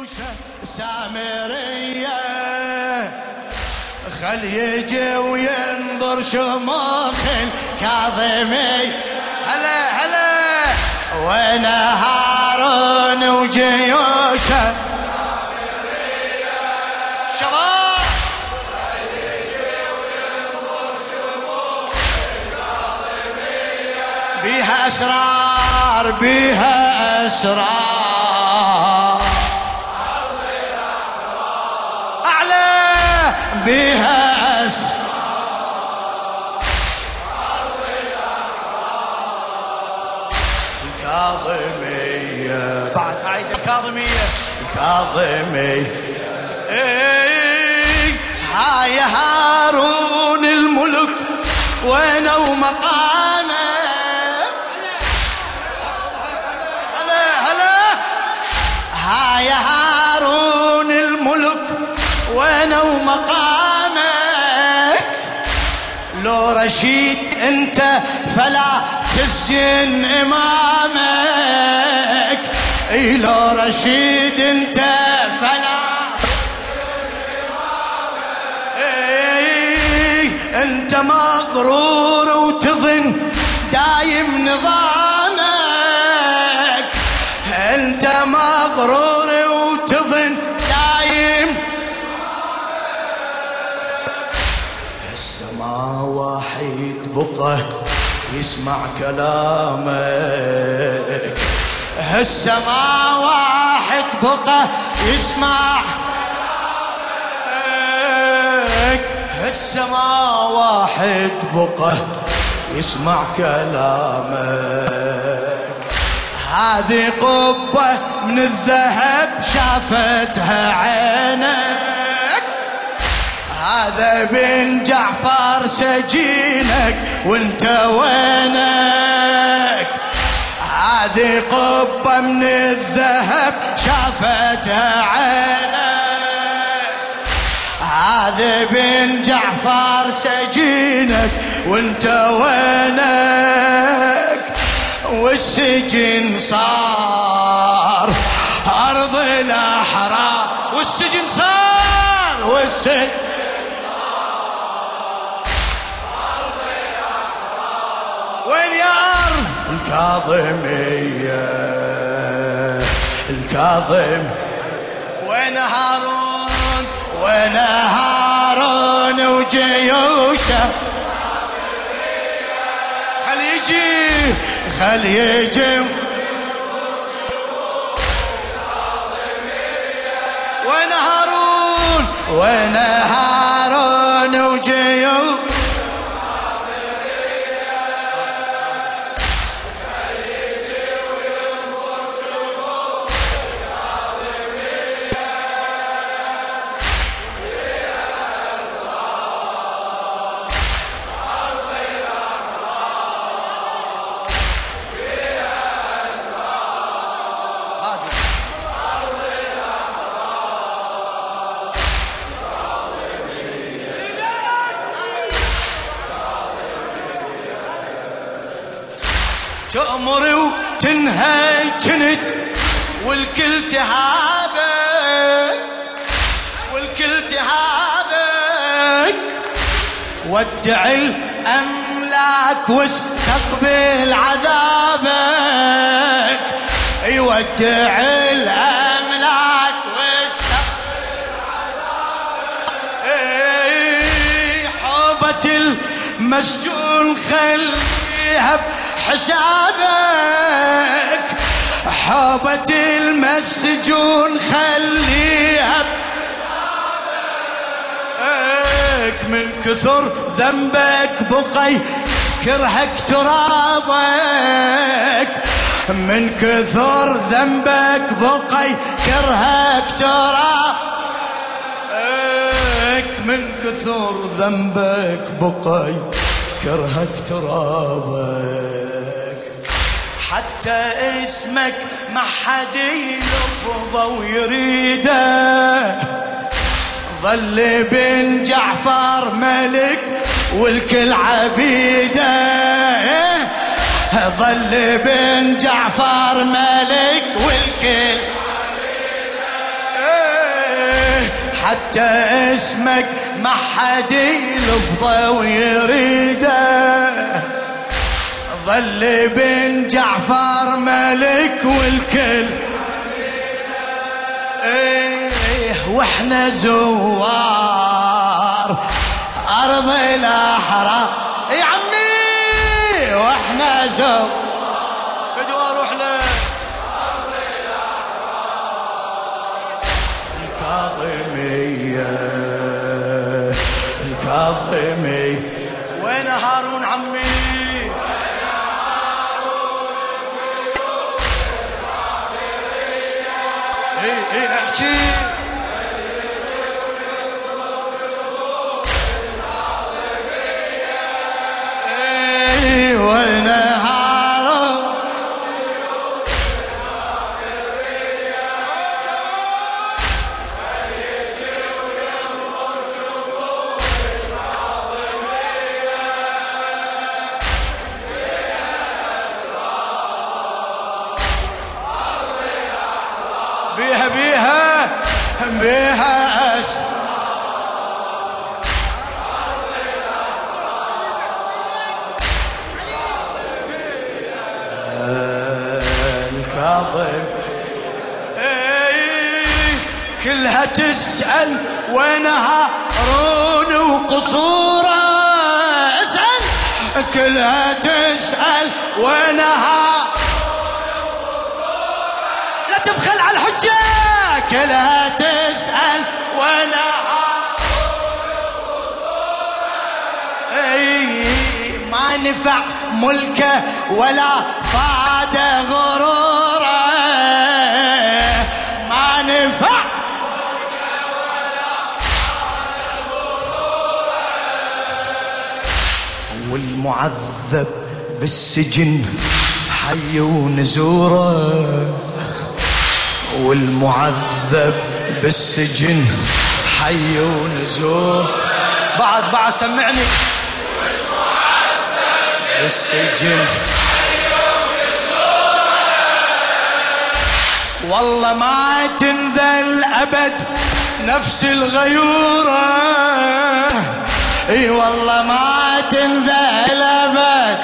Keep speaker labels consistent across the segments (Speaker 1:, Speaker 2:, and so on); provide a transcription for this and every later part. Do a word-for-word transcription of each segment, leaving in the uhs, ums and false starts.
Speaker 1: سامرية خل يجي وينظر شموخ الكاظمي. هلا هلا وين هارون وجيوشه شباب خل يجي وينظر شموخ الكاظمية بيها أسرار بيها أسرار بها أسرار الكاظمية. بعد أعيد الكاظمية الكاظمية. اي هاي هارون الملك وينه ومقامه. هلا هلا هاي هارون الملك وينه ومقامك. لو رشيد انت فلا تسجن امامك. اي لو رشيد انت فلا تسجن امامك. اي انت مغرور وتظن دايم نظامك. انت مغرور وتظن دايم. ما واحد بقى يسمع كلامك. هسه ما واحد بقى يسمع كلامك. هسه ما واحد بقى يسمع كلامك. هذه قبة من الذهب شافتها عينك. هذا بن جعفر سجينك وانت وينك. هذه قبة من الذهب شافتها عينك. هذا بن جعفر سجينك وانت وينك. والسجن صار أرض الأحرار. والسجن صار والسجن وين يا أرض الكاظمية الكاظم. وين هارون وين هارون وجيوشه. خل يجي خل يجي وين هارون وين هارون وجيوشه. تأمر وتنهي جند والكل تهابك والكل تهابك. ودع الأملاك واستقبل عذابك. يودع الأملاك واستقبل عذابك. اي حوبة المسجون خليها حسابك. حوبة المسجون خليها بحسابك. من كثر ذنبك بقي كرهك ترابك. من كثر ذنبك بقي كرهك ترابك. من كثر ذنبك بقي كرهك ترابك. حتى اسمك ما حد يلفظه ويريده. ظل بن جعفر ملك والكل عبيده. ظل بن جعفر ملك والكل عبيده. حتى اسمك ما حد يلفظه ويريده. ظل بن جعفر ملك والكل ايه واحنا زوار ارض الاحرار يا عمي واحنا زوار فدوا اروح له الكاظمية الكاظمية. وين هارون عمي؟ ايه ايه احكي. ايه وين هارون؟ بيها بيها بيها أس الكاظم اي كلها تسأل وين هارون وقصوره. اسأل كلها تسأل وين هارون لا تبخل على الحجة. كلها تسأل وانا اي ما نفع ملكه ولا فاد غروره. ما نفع والمعذب بالسجن حي ونزوره. والمعذب بالسجن حي ونزور. بعد بعد سمعني. والمعذب بالسجن حي ونزور. والله ما تنذل أبد نفس الغيورة. اي والله ما تنذل أبد.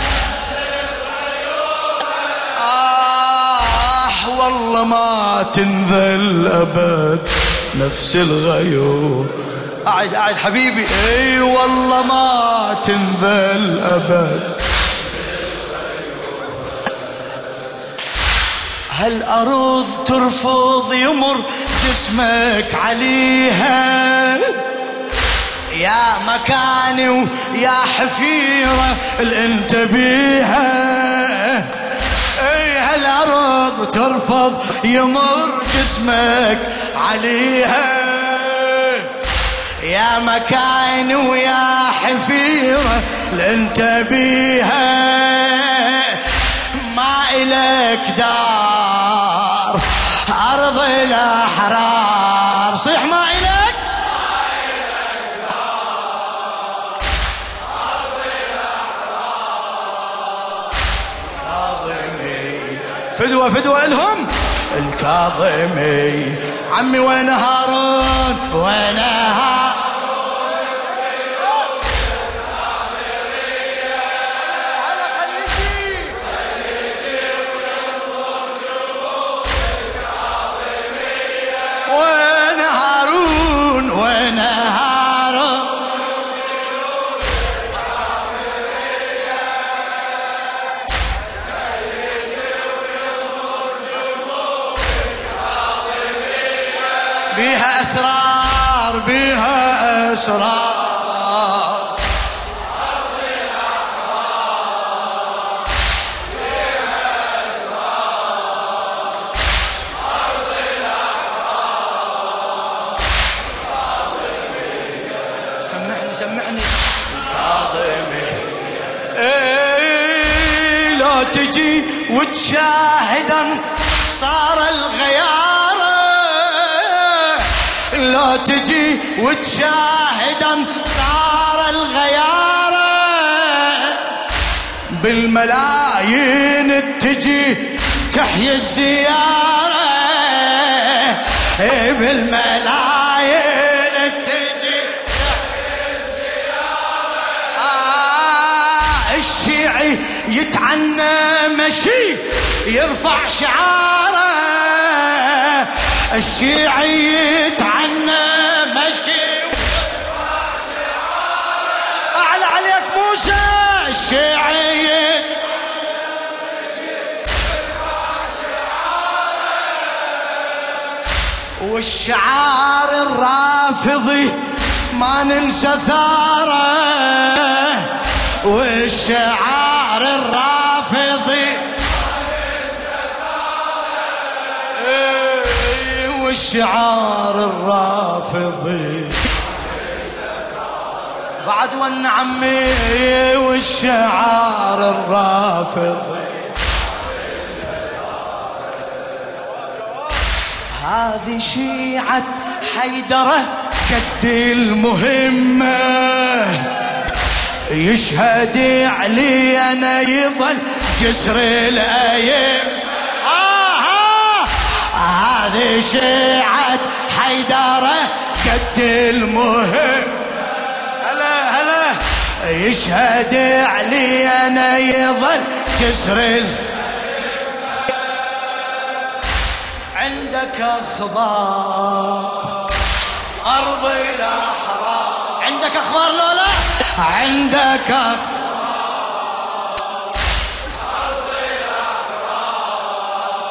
Speaker 1: والله ما تنذل أبد نفس الغيور. أعد أعد حبيبي. اي والله ما تنذل أبد. هالأرض ترفض يمر جسمك عليها. يا مكاني ويا حفيرة اللي انت بيها. اي هالارض ترفض يمر جسمك عليها. يا مكان ويا حفيرة لانت بيها. ما إلك دار ارض الاحرار. صيح ما إلك فدوة فدوة لهم الكاظمي. عمي وين هارون؟ وين هارون؟ على خليجي وين هارون؟ وين هارون؟ بيها أسرار بيها أسرار. سمعني سمعني الكاظمي. اي لو تجي وتشاهدا صار الغيار. لو تجي وتشاهدا صار الغيار. بالملايين تجي تحيي الزيارة. بالملايين مشي يرفع شعاره، الشيعي يتعنى مشي يرفع شعاره. أعلى عليك موسى. الشيعي مشي يرفع شعاره، والشعار الرافضي ما ننسى ثاره، والشعار الرافضي ما ننسى ثاره، والشعار الرافضي بعد والنعمي، والشعار الرافضي. هذه شيعة حيدرة قد المهمة، يشهد علي أنا يظل جسر الأيم. آه آه هذه شيعة حيدرة قد المهم. هلا هلا يشهد علي أنا يظل جسر الأيم. عندك أخبار أرض الأحرار، عندك أخبار لولا؟ عندك أخبار أرض الأحرار.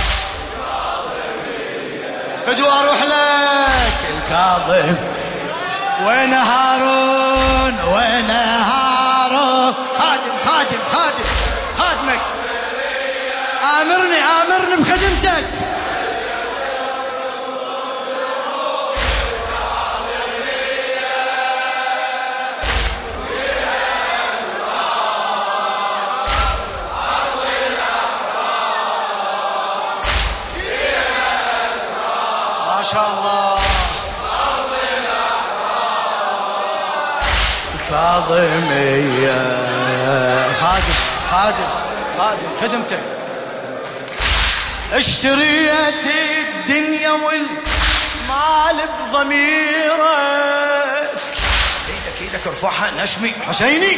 Speaker 1: فدوى أروح لك الكاظم. وين هارون وين هارون؟ خادم خادم خادم خادمك. آمرني آمرني بخدمتك. ما شاء الله. الكاظمية خادم خادم خادم خدمتك. اشتريت الدنيا والمال بضميرك. ايدك ايدك ارفعها نشمي حسيني.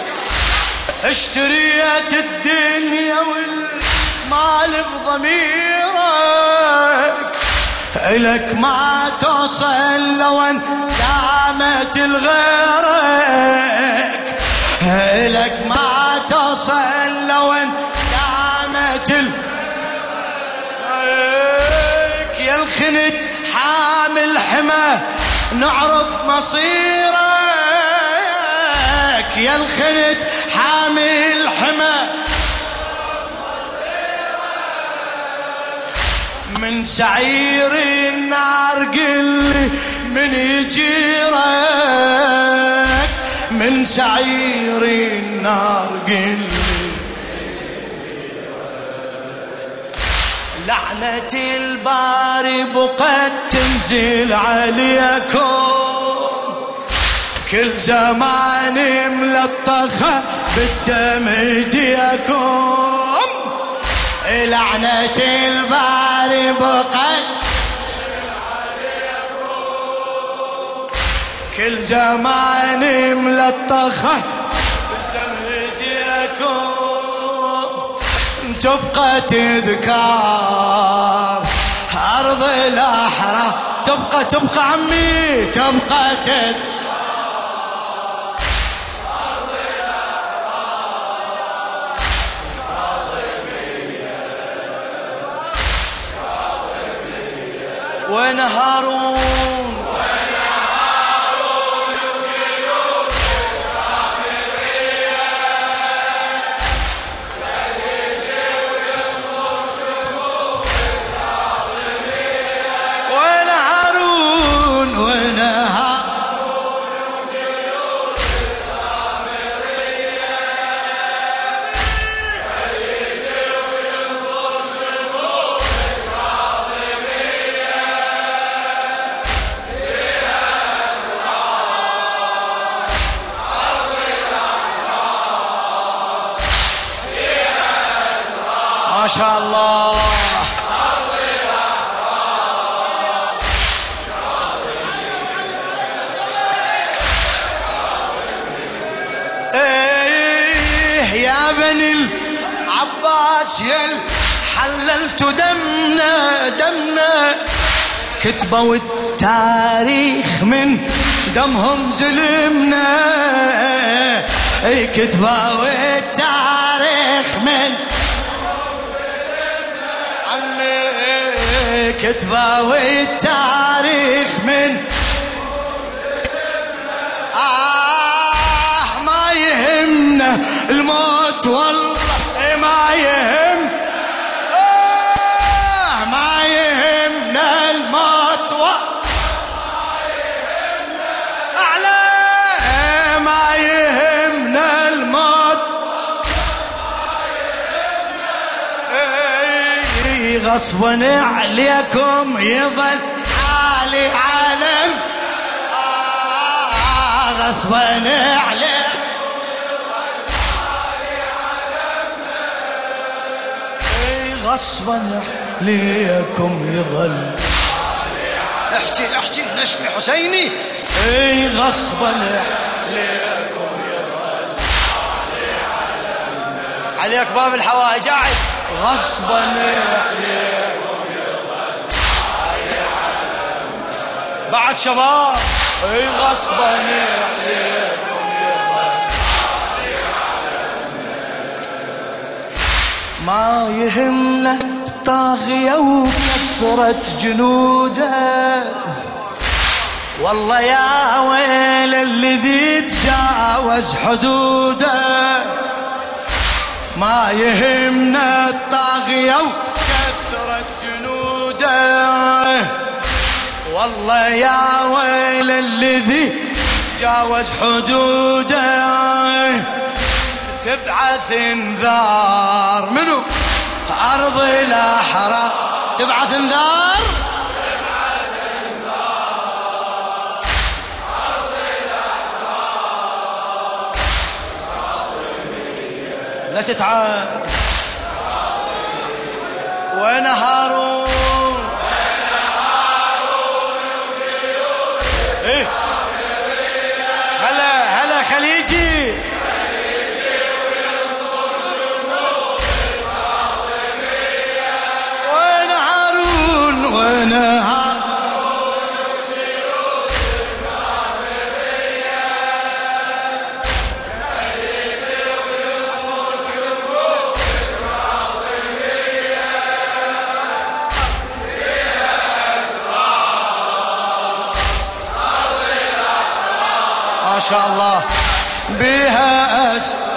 Speaker 1: اشتريت الدنيا والمال بضميرك، إلك ما توصل لو ان دامت الغيرك، إلك ما توصل لو ان دامت الغيرك. يا الخنت حامل حما نعرف مصيرك، يا الخنت حامل حما من سعير النار. قل من يجيرك من سعير النار. قل لعنة الباري بقد تنزل عليكم، كل زمان ملطخة بالدم ايديكم. لعنة الباري بقد كل زمان ملطخة بالدم ايديكم. تبقى تذكار أرض الأحرار، تبقى تبقى عمي تبقى تذكار أرض الأحرار. وين هارون ما شاء الله. ايه يا بني العباس يل حللتوا دمنا دمنا، كتبوا التاريخ من دمهم زلمنا، كتبوا التاريخ من عمي، كتبوا التاريخ من آه ما يهمنا الموت والله ما يهم، آه ما يهمنا الموت أعلى، ما يهمنا الموت، غصبا عليكم يظل حالي عالم، آه غصبا عليكم غصبا عليكم يظل، احكي احكي نشمي حسيني، اي غصبا عليكم يظل عليك باب الحوائج قاعد، غصبا عليكم يظل بعد شباب، اي غصبا عليكم يظل ما يهمنا طاغية وكثرة جنوده، والله يا ويل الذي تجاوز حدوده، ما يهمنا الطاغية وكثرة جنوده، والله يا ويل الذي تجاوز حدوده، تبعث انذار منو أرض الأحرار، تبعث انذار لا تتعب، وين هارون إيه؟ هلا هلا خليجي وين هارون وين هارون ما شاء الله بها أس